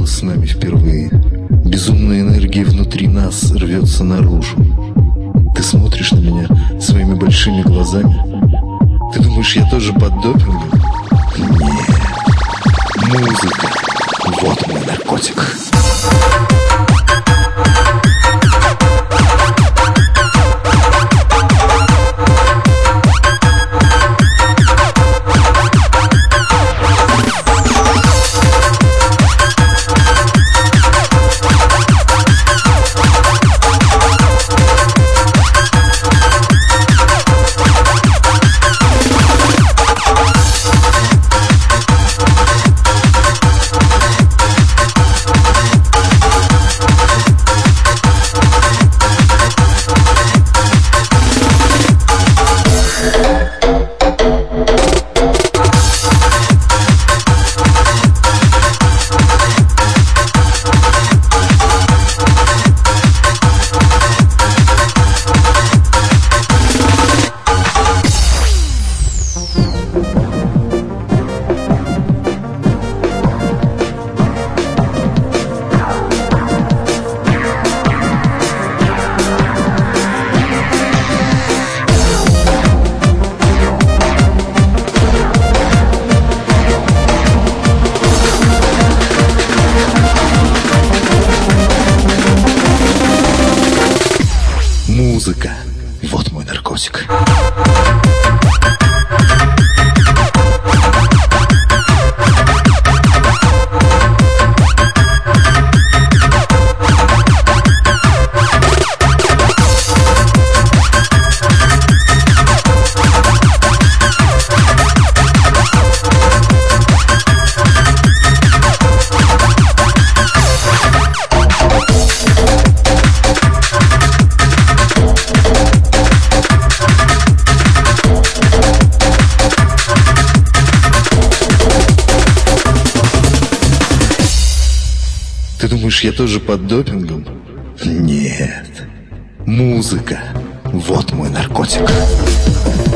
стало с нами впервые. Безумная энергия внутри нас рвется наружу. Ты смотришь на меня своими большими глазами. Ты думаешь, я тоже под допингом? Нет. Музыка. Вот мой наркотик. Музыка. Вот мой наркотик. Ты думаешь, я тоже под допингом? Нет. Музыка. Вот мой наркотик.